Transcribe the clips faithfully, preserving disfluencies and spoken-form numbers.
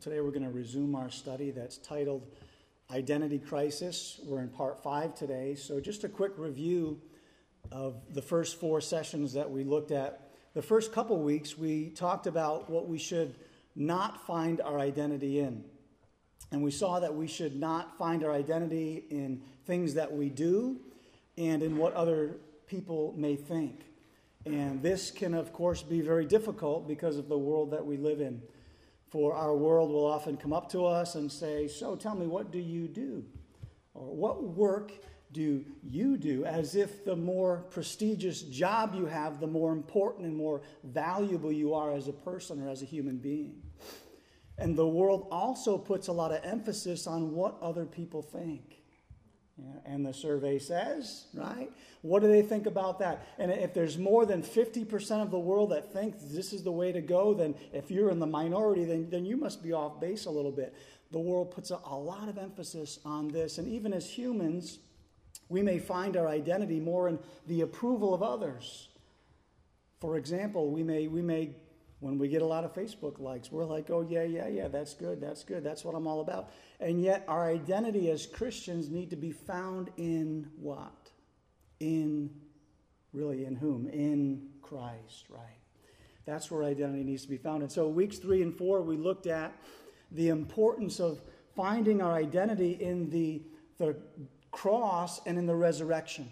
Today we're going to resume our study that's titled Identity Crisis. We're in part five today. So just a quick review of the first four sessions that we looked at. The first couple weeks we talked about what we should not find our identity in. And we saw that we should not find our identity in things that we do and in what other people may think. And this can, of course, be very difficult because of the world that we live in. For our world will often come up to us and say, so tell me, what do you do? Or what work do you do? As if the more prestigious job you have, the more important and more valuable you are as a person or as a human being. And the world also puts a lot of emphasis on what other people think. Yeah, and the survey says, right? What do they think about that? And if there's more than fifty percent of the world that thinks this is the way to go, then if you're in the minority, then, then you must be off base a little bit. The world puts a, a lot of emphasis on this. And even as humans, we may find our identity more in the approval of others. For example, we may, we may, when we get a lot of Facebook likes, we're like, oh, yeah, yeah, yeah, that's good, that's good, that's what I'm all about. And yet our identity as Christians need to be found in what? In, really, in whom? In Christ, right? That's where identity needs to be found. And so weeks three and four, we looked at the importance of finding our identity in the, the cross and in the resurrection.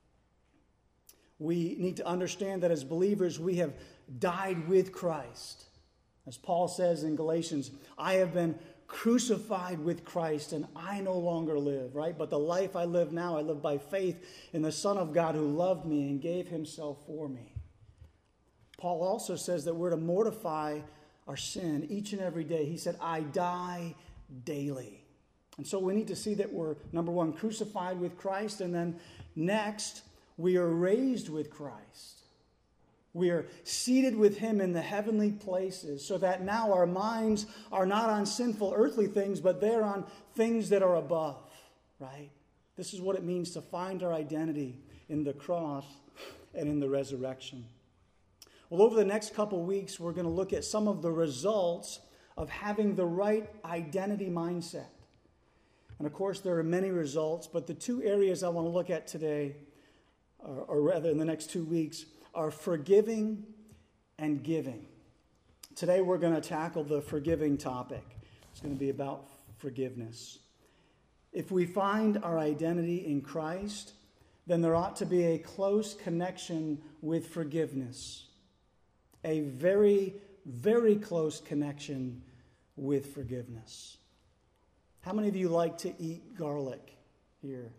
We need to understand that as believers, we have died with Christ. As Paul says in Galatians, I have been crucified with Christ, and I no longer live, right? But the life I live now, I live by faith in the Son of God who loved me and gave himself for me. Paul also says that we're to mortify our sin each and every day. He said, I die daily. And so we need to see that we're, number one, crucified with Christ, and then next, we are raised with Christ. We are seated with him in the heavenly places so that now our minds are not on sinful earthly things, but they're on things that are above, right? This is what it means to find our identity in the cross and in the resurrection. Well, over the next couple weeks, we're going to look at some of the results of having the right identity mindset. And of course, there are many results, but the two areas I want to look at today, or, or rather in the next two weeks, are forgiving and giving. Today we're going to tackle the forgiving topic. It's going to be about forgiveness. If we find our identity in Christ, then there ought to be a close connection with forgiveness. A very, very close connection with forgiveness. How many of you like to eat garlic here?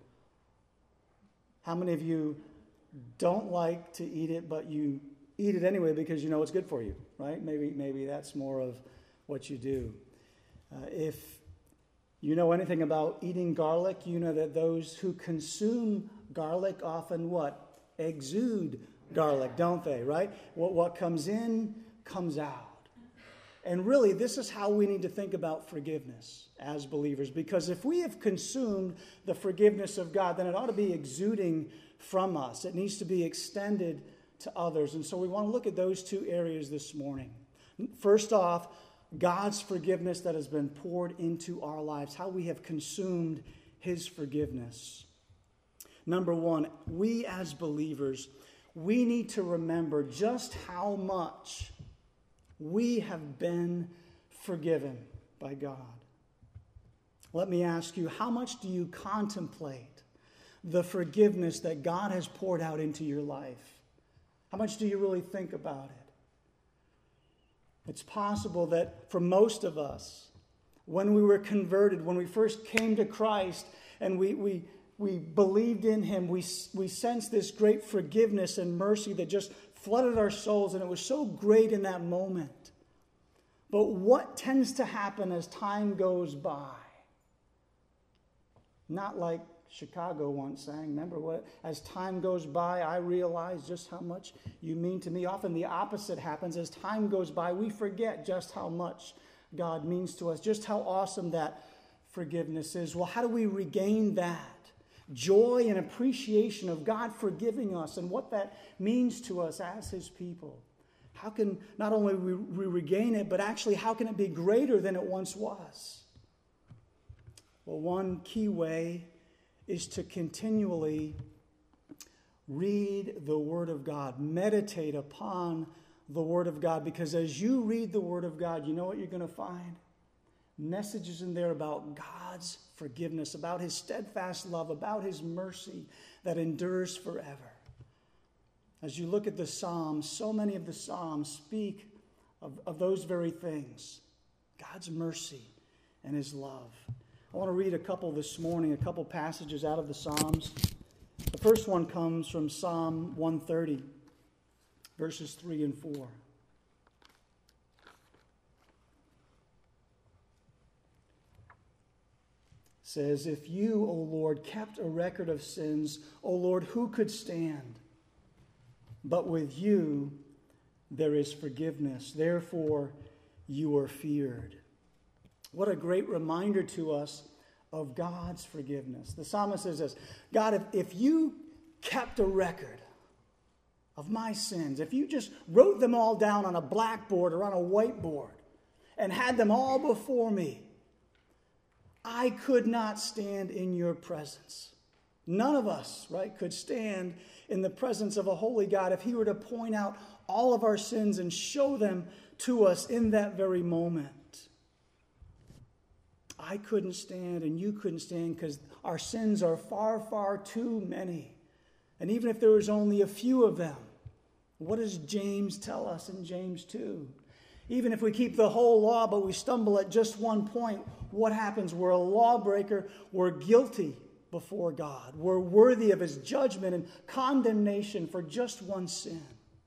How many of you don't like to eat it, but you eat it anyway because you know it's good for you, right? Maybe maybe that's more of what you do. Uh, if you know anything about eating garlic, you know that those who consume garlic often what? Exude garlic, don't they, right? What, what comes in, comes out. And really, this is how we need to think about forgiveness as believers, because if we have consumed the forgiveness of God, then it ought to be exuding from us. It needs to be extended to others. And so we want to look at those two areas this morning. First off, God's forgiveness that has been poured into our lives, how we have consumed his forgiveness. Number one, we as believers, we need to remember just how much we have been forgiven by God. Let me ask you, how much do you contemplate the forgiveness that God has poured out into your life? How much do you really think about it? It's possible that for most of us, when we were converted, when we first came to Christ and we we we believed in him, we, we sensed this great forgiveness and mercy that just flooded our souls, and it was so great in that moment. But what tends to happen as time goes by? Not like Chicago once sang, remember what? As time goes by, I realize just how much you mean to me. Often the opposite happens. As time goes by, we forget just how much God means to us, just how awesome that forgiveness is. Well, how do we regain that joy and appreciation of God forgiving us and what that means to us as his people? how can not only we, we regain it, but actually how can it be greater than it once was? Well, one key way is to continually read the Word of God. Meditate upon the Word of God, because as you read the Word of God, you know what you're going to find? Messages in there about God's forgiveness, about His steadfast love, about His mercy that endures forever. As you look at the Psalms, so many of the Psalms speak of, of those very things. God's mercy and His love. I want to read a couple this morning, a couple passages out of the Psalms. The first one comes from Psalm one thirty, verses three and four. It says, "If you, O Lord, kept a record of sins, O Lord, who could stand? But with you there is forgiveness. Therefore you are feared." What a great reminder to us of God's forgiveness. The psalmist says this, God, if, if you kept a record of my sins, if you just wrote them all down on a blackboard or on a whiteboard and had them all before me, I could not stand in your presence. None of us, right, could stand in the presence of a holy God if He were to point out all of our sins and show them to us in that very moment. I couldn't stand and you couldn't stand because our sins are far, far too many. And even if there was only a few of them, what does James tell us in James two? Even if we keep the whole law, but we stumble at just one point, what happens? We're a lawbreaker. We're guilty before God. We're worthy of His judgment and condemnation for just one sin.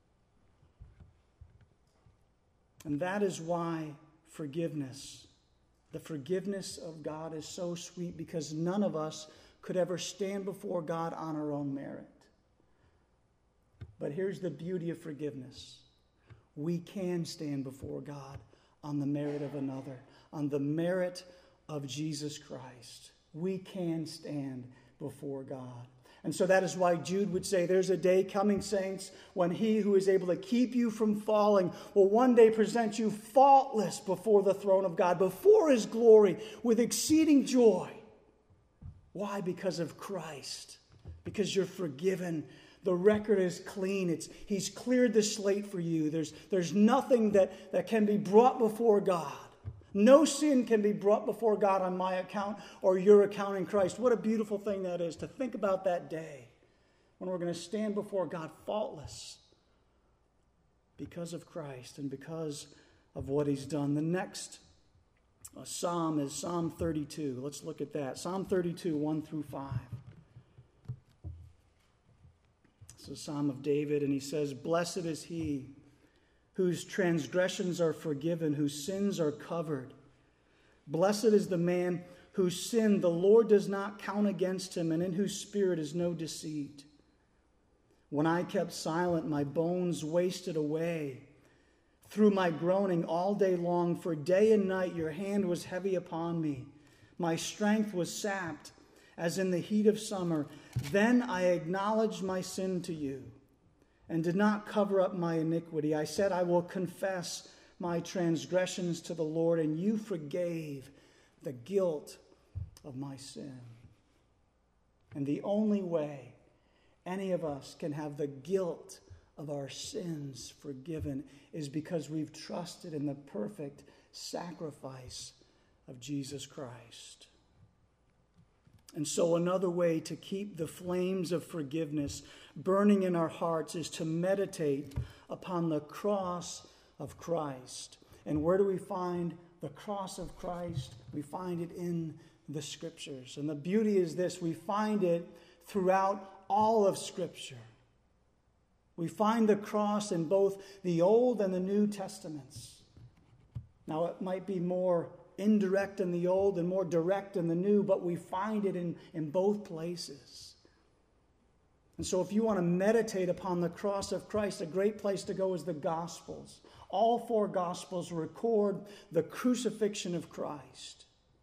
And that is why forgiveness, the forgiveness of God, is so sweet, because none of us could ever stand before God on our own merit. But here's the beauty of forgiveness. We can stand before God on the merit of another, on the merit of Jesus Christ. We can stand before God. And so that is why Jude would say, there's a day coming, saints, when He who is able to keep you from falling will one day present you faultless before the throne of God, before His glory, with exceeding joy. Why? Because of Christ. Because you're forgiven. The record is clean. It's, He's cleared the slate for you. There's, there's nothing that, that can be brought before God. No sin can be brought before God on my account or your account in Christ. What a beautiful thing that is, to think about that day when we're going to stand before God faultless because of Christ and because of what He's done. The next uh, psalm is Psalm thirty-two. Let's look at that. Psalm thirty-two, one through five. It's a psalm of David, and he says, "Blessed is he whose transgressions are forgiven, whose sins are covered. Blessed is the man whose sin the Lord does not count against him, and in whose spirit is no deceit. When I kept silent, my bones wasted away through my groaning all day long, for day and night your hand was heavy upon me. My strength was sapped as in the heat of summer. Then I acknowledged my sin to you and did not cover up my iniquity. I said, I will confess my transgressions to the Lord, and you forgave the guilt of my sin." And the only way any of us can have the guilt of our sins forgiven is because we've trusted in the perfect sacrifice of Jesus Christ. And so another way to keep the flames of forgiveness burning in our hearts is to meditate upon the cross of Christ. And where do we find the cross of Christ? We find it in the Scriptures. And the beauty is this: we find it throughout all of Scripture. We find the cross in both the Old and the New Testaments. Now, it might be more indirect in the Old and more direct in the New, but we find it in, in both places. And so if you want to meditate upon the cross of Christ, a great place to go is the Gospels. All four Gospels record the crucifixion of Christ.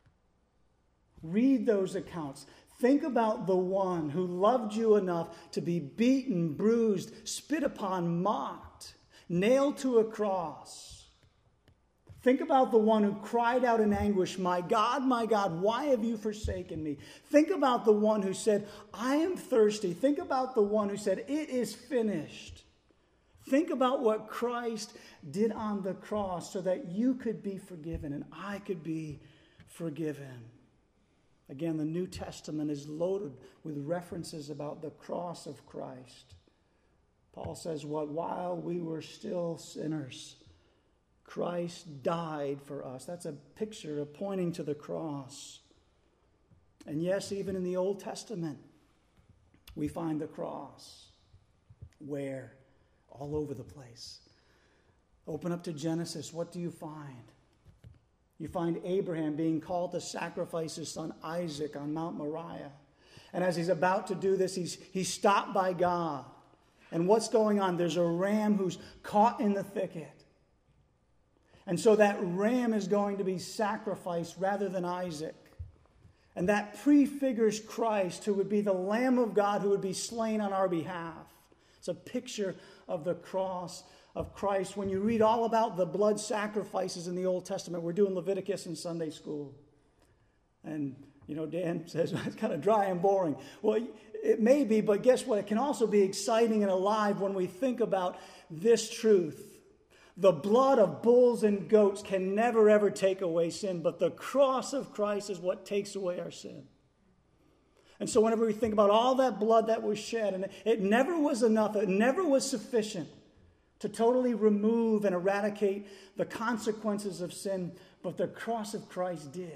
Read those accounts. Think about the one who loved you enough to be beaten, bruised, spit upon, mocked, nailed to a cross. Think about the one who cried out in anguish, "My God, my God, why have you forsaken me?" Think about the one who said, "I am thirsty." Think about the one who said, "It is finished." Think about what Christ did on the cross so that you could be forgiven and I could be forgiven. Again, the New Testament is loaded with references about the cross of Christ. Paul says, "What while we were still sinners, Christ died for us." That's a picture of pointing to the cross. And yes, even in the Old Testament, we find the cross. Where? All over the place. Open up to Genesis. What do you find? You find Abraham being called to sacrifice his son Isaac on Mount Moriah. And as he's about to do this, he's, he's stopped by God. And what's going on? There's a ram who's caught in the thicket. And so that ram is going to be sacrificed rather than Isaac. And that prefigures Christ, who would be the Lamb of God who would be slain on our behalf. It's a picture of the cross of Christ. When you read all about the blood sacrifices in the Old Testament, we're doing Leviticus in Sunday school. And, you know, Dan says, it's kind of dry and boring. Well, it may be, but guess what? It can also be exciting and alive when we think about this truth. The blood of bulls and goats can never, ever take away sin, but the cross of Christ is what takes away our sin. And so whenever we think about all that blood that was shed, and it never was enough, it never was sufficient to totally remove and eradicate the consequences of sin, but the cross of Christ did.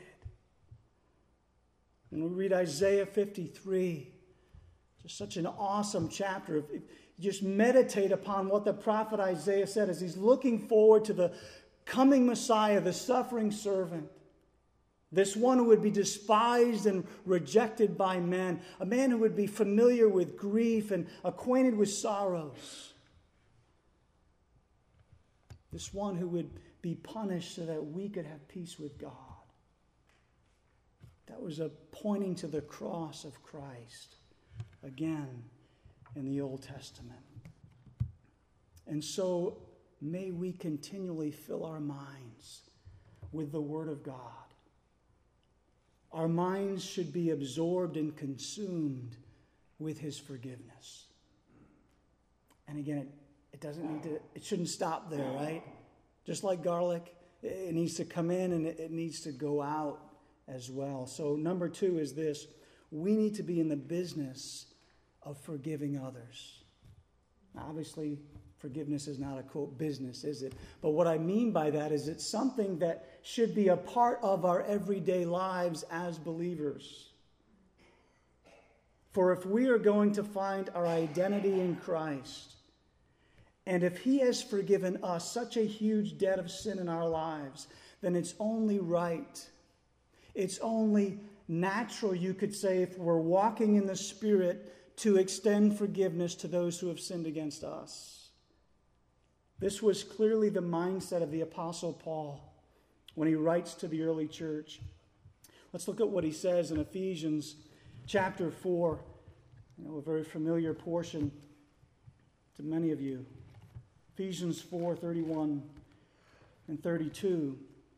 And we read Isaiah fifty-three, just such an awesome chapter. If, if you just meditate upon what the prophet Isaiah said as he's looking forward to the coming Messiah, the suffering servant. This one who would be despised and rejected by men. A man who would be familiar with grief and acquainted with sorrows. This one who would be punished so that we could have peace with God. That was a pointing to the cross of Christ. Again, in the Old Testament. And so may we continually fill our minds with the Word of God. Our minds should be absorbed and consumed with His forgiveness. And again, it, it doesn't need to, it shouldn't stop there, right? Just like garlic, it needs to come in and it, it needs to go out as well. So number two is this: we need to be in the business of forgiving others. Now, obviously, forgiveness is not a quote business, is it? But what I mean by that is it's something that should be a part of our everyday lives as believers. For if we are going to find our identity in Christ, and if He has forgiven us such a huge debt of sin in our lives, then it's only right, it's only natural, you could say, if we're walking in the Spirit, to extend forgiveness to those who have sinned against us. This was clearly the mindset of the Apostle Paul when he writes to the early church. Let's look at what he says in Ephesians chapter four, you know, a very familiar portion to many of you. Ephesians four, thirty-one and thirty-two.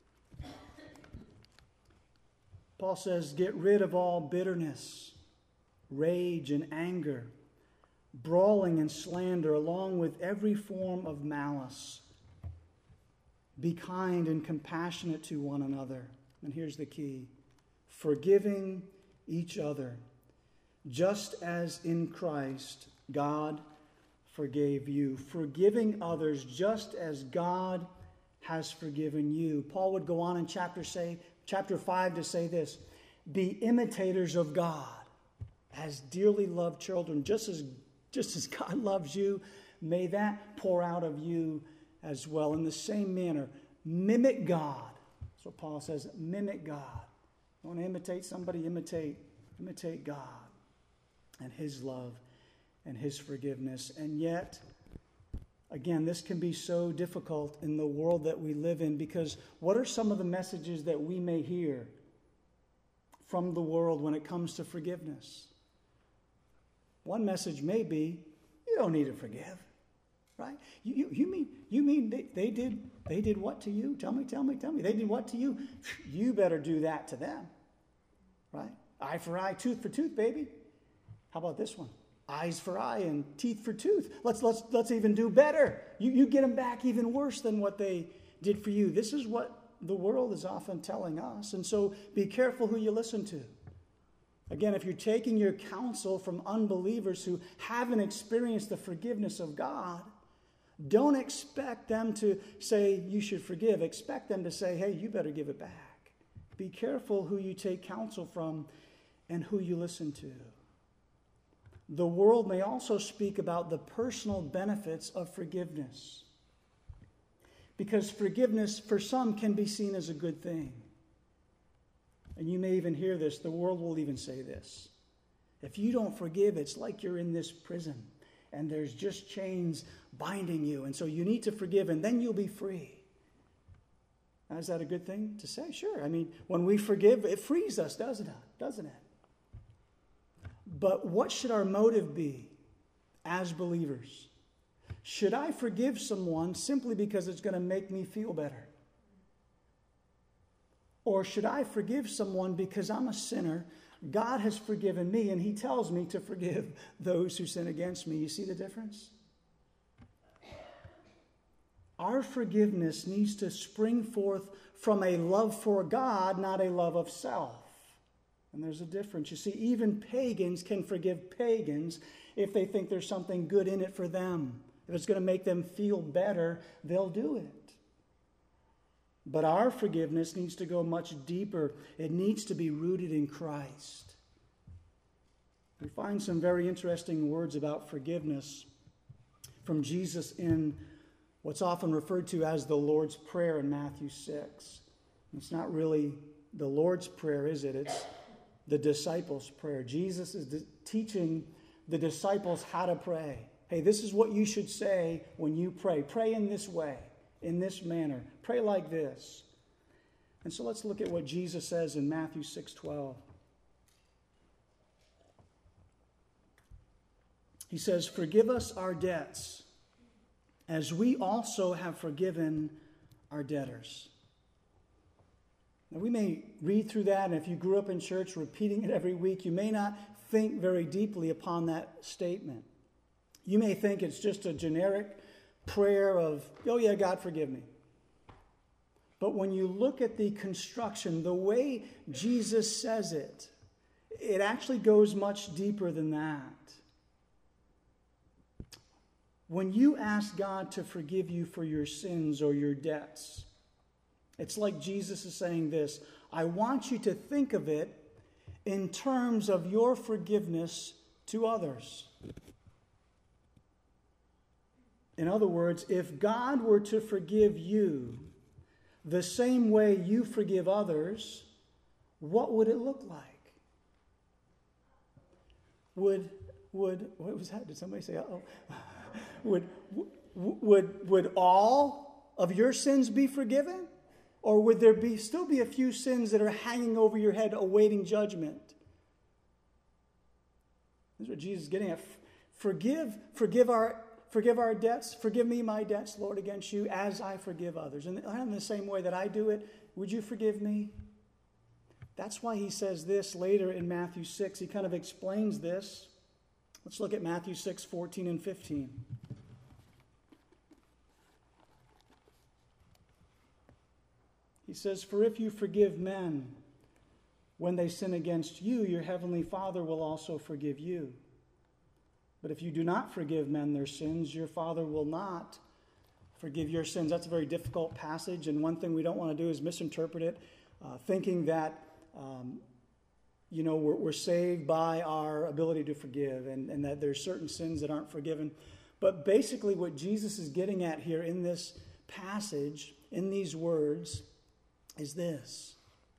Paul says, "Get rid of all bitterness, rage and anger, brawling and slander, along with every form of malice. Be kind and compassionate to one another." And here's the key: forgiving each other, just as in Christ God forgave you. Forgiving others just as God has forgiven you. Paul would go on in chapter say, chapter five to say this: be imitators of God as dearly loved children, just as, just as God loves you, may that pour out of you as well. In the same manner, mimic God. That's what Paul says, mimic God. You want to imitate somebody, imitate, imitate God and His love and His forgiveness. And yet, again, this can be so difficult in the world that we live in, because what are some of the messages that we may hear from the world when it comes to forgiveness? One message may be, you don't need to forgive. right? You, you, you mean, you mean they, they did they did what to you? Tell me, tell me, tell me. They did what to you? You better do that to them, right? Eye for eye, tooth for tooth, baby. How about this one? Eyes for eye and teeth for tooth. Let's let's let's even do better. You you get them back even worse than what they did for you. This is what the world is often telling us. And so be careful who you listen to. Again, if you're taking your counsel from unbelievers who haven't experienced the forgiveness of God, don't expect them to say you should forgive. Expect them to say, hey, you better give it back. Be careful who you take counsel from and who you listen to. The world may also speak about the personal benefits of forgiveness, because forgiveness for some can be seen as a good thing. And you may even hear this. The world will even say this. If you don't forgive, it's like you're in this prison and there's just chains binding you. And so you need to forgive and then you'll be free. Now, is that a good thing to say? Sure. I mean, when we forgive, it frees us, doesn't it? Doesn't it? But what should our motive be as believers? Should I forgive someone simply because it's going to make me feel better? Or should I forgive someone because I'm a sinner, God has forgiven me, and he tells me to forgive those who sin against me? You see the difference? Our forgiveness needs to spring forth from a love for God, not a love of self. And there's a difference. You see, even pagans can forgive pagans if they think there's something good in it for them. If it's going to make them feel better, they'll do it. But our forgiveness needs to go much deeper. It needs to be rooted in Christ. We find some very interesting words about forgiveness from Jesus in what's often referred to as the Lord's Prayer in Matthew six. It's not really the Lord's Prayer, is it? It's the disciples' prayer. Jesus is di- teaching the disciples how to pray. Hey, this is what you should say when you pray. Pray in this way, in this manner. Pray like this. And so let's look at what Jesus says in Matthew six twelve. He says, "Forgive us our debts, as we also have forgiven our debtors." Now, we may read through that, and if you grew up in church repeating it every week, you may not think very deeply upon that statement. You may think it's just a generic prayer of, oh yeah, God, forgive me. But when you look at the construction, the way Jesus says it, it actually goes much deeper than that. When you ask God to forgive you for your sins or your debts, it's like Jesus is saying this: I want you to think of it in terms of your forgiveness to others. In other words, if God were to forgive you the same way you forgive others, what would it look like? Would, would, what was that? Did somebody say, uh-oh? Would, would, would all of your sins be forgiven? Or would there be still be a few sins that are hanging over your head awaiting judgment? This is what Jesus is getting at. Forgive, forgive our Forgive our debts. Forgive me my debts, Lord, against you, as I forgive others. And in the same way that I do it, would you forgive me? That's why he says this later in Matthew six. He kind of explains this. Let's look at Matthew six, fourteen and fifteen. He says, "For if you forgive men when they sin against you, your heavenly Father will also forgive you. But if you do not forgive men their sins, your Father will not forgive your sins." That's a very difficult passage, and one thing we don't want to do is misinterpret it, uh, thinking that, um, you know, we're, we're saved by our ability to forgive, and, and that there's certain sins that aren't forgiven. But basically what Jesus is getting at here in this passage, in these words, is this: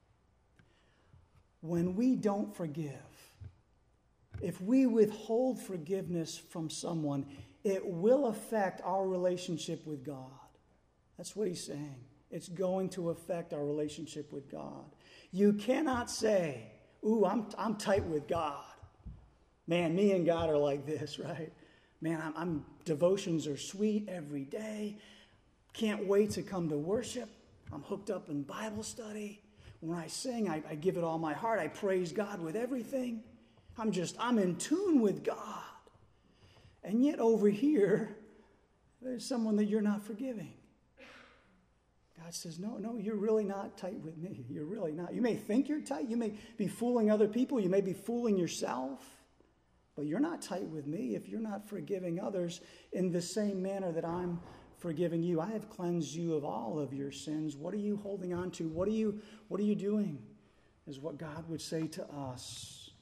when we don't forgive, if we withhold forgiveness from someone, it will affect our relationship with God. That's what he's saying. It's going to affect our relationship with God. You cannot say, ooh, I'm, I'm tight with God. Man, me and God are like this, right? Man, I'm, I'm devotions are sweet every day. Can't wait to come to worship. I'm hooked up in Bible study. When I sing, I, I give it all my heart. I praise God with everything. I'm just, I'm in tune with God. And yet over here, there's someone that you're not forgiving. God says, no, no, you're really not tight with me. You're really not. You may think you're tight. You may be fooling other people. You may be fooling yourself. But you're not tight with me if you're not forgiving others in the same manner that I'm forgiving you. I have cleansed you of all of your sins. What are you holding on to? What are you, what are you doing? Is what God would say to us.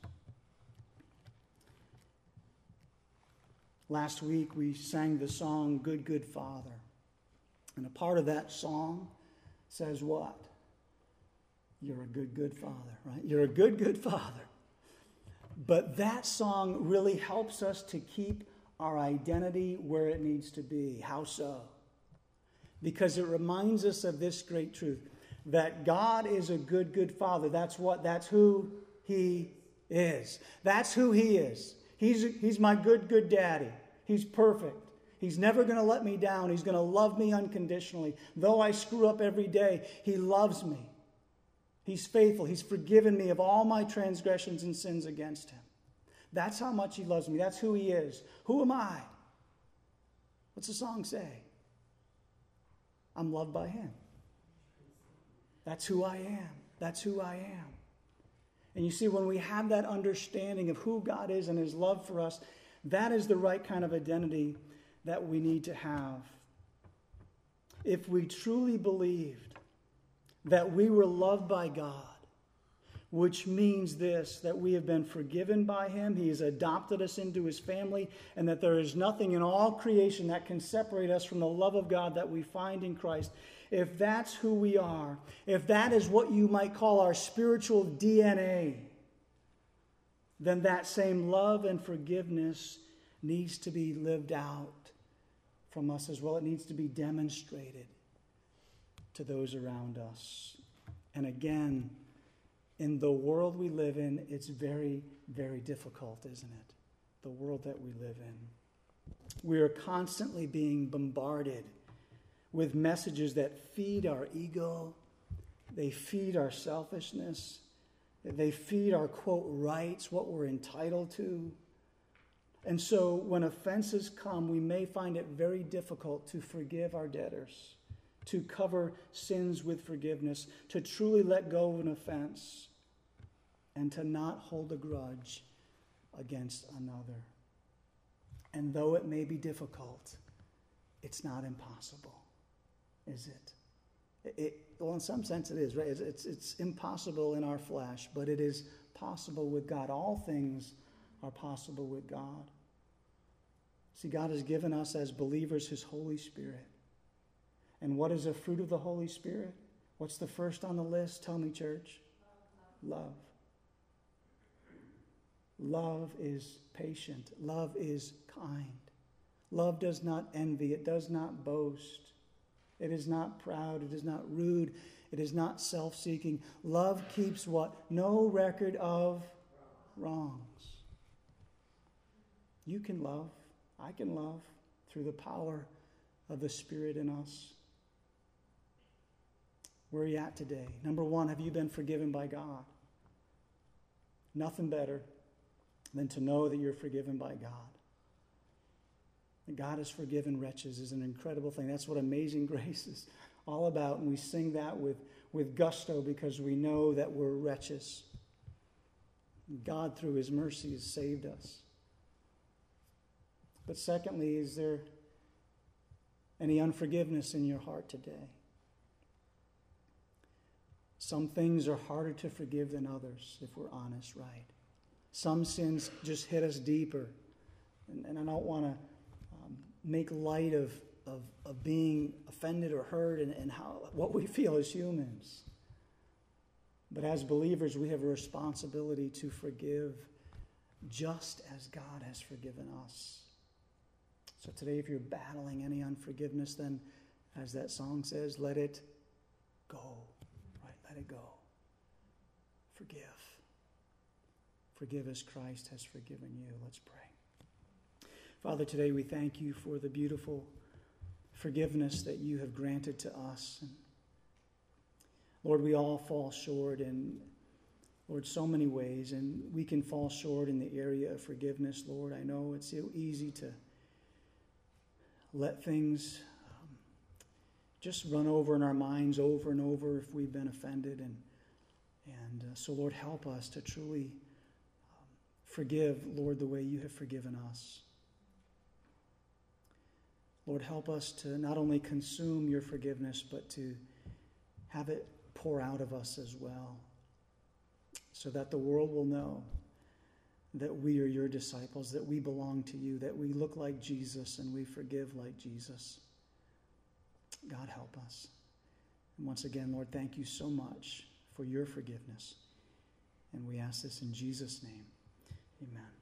Last week we sang the song, Good, Good Father. And a part of that song says what? You're a good, good father, right? You're a good, good father. But that song really helps us to keep our identity where it needs to be. How so? Because it reminds us of this great truth, that God is a good, good father. That's what, that's who he is. That's who he is. He's, he's my good, good daddy. He's perfect. He's never going to let me down. He's going to love me unconditionally. Though I screw up every day, he loves me. He's faithful. He's forgiven me of all my transgressions and sins against him. That's how much he loves me. That's who he is. Who am I? What's the song say? I'm loved by him. That's who I am. That's who I am. And you see, when we have that understanding of who God is and his love for us, that is the right kind of identity that we need to have. If we truly believed that we were loved by God, which means this, that we have been forgiven by him, he has adopted us into his family, and that there is nothing in all creation that can separate us from the love of God that we find in Christ. If that's who we are, if that is what you might call our spiritual D N A, then that same love and forgiveness needs to be lived out from us as well. It needs to be demonstrated to those around us. And again, in the world we live in, it's very, very difficult, isn't it? The world that we live in. We are constantly being bombarded with messages that feed our ego. They feed our selfishness. They feed our, quote, rights, what we're entitled to. And so when offenses come, we may find it very difficult to forgive our debtors, to cover sins with forgiveness, to truly let go of an offense, and to not hold a grudge against another. And though it may be difficult, it's not impossible, is it? It, well, in some sense it is, right? It's, it's, it's impossible in our flesh, but it is possible with God. All things are possible with God. See, God has given us as believers his Holy Spirit. And what is a fruit of the Holy Spirit? What's the first on the list? Tell me, church. Love. Love is patient. Love is kind. Love does not envy. It does not boast. It is not proud. It is not rude. It is not self-seeking. Love keeps what? No record of wrongs. You can love. I can love through the power of the Spirit in us. Where are you at today? Number one, have you been forgiven by God? Nothing better than to know that you're forgiven by God. That God has forgiven wretches is an incredible thing. That's what Amazing Grace is all about. And we sing that with, with gusto because we know that we're wretches. God, through his mercy, has saved us. But secondly, is there any unforgiveness in your heart today? Some things are harder to forgive than others, if we're honest, right? Some sins just hit us deeper. And, and I don't want to um, make light of, of, of being offended or hurt and, and how what we feel as humans. But as believers, we have a responsibility to forgive just as God has forgiven us. So today, if you're battling any unforgiveness, then as that song says, let it go. Right? Let it go. Forgive. Forgive as Christ has forgiven you. Let's pray. Father, today we thank you for the beautiful forgiveness that you have granted to us. And Lord, we all fall short in, Lord, so many ways, and we can fall short in the area of forgiveness, Lord. I know it's so easy to let things um, just run over in our minds over and over if we've been offended. And, and uh, so, Lord, help us to truly um, forgive, Lord, the way you have forgiven us. Lord, help us to not only consume your forgiveness, but to have it pour out of us as well, so that the world will know that we are your disciples, that we belong to you, that we look like Jesus and we forgive like Jesus. God, help us. And once again, Lord, thank you so much for your forgiveness. And we ask this in Jesus' name. Amen.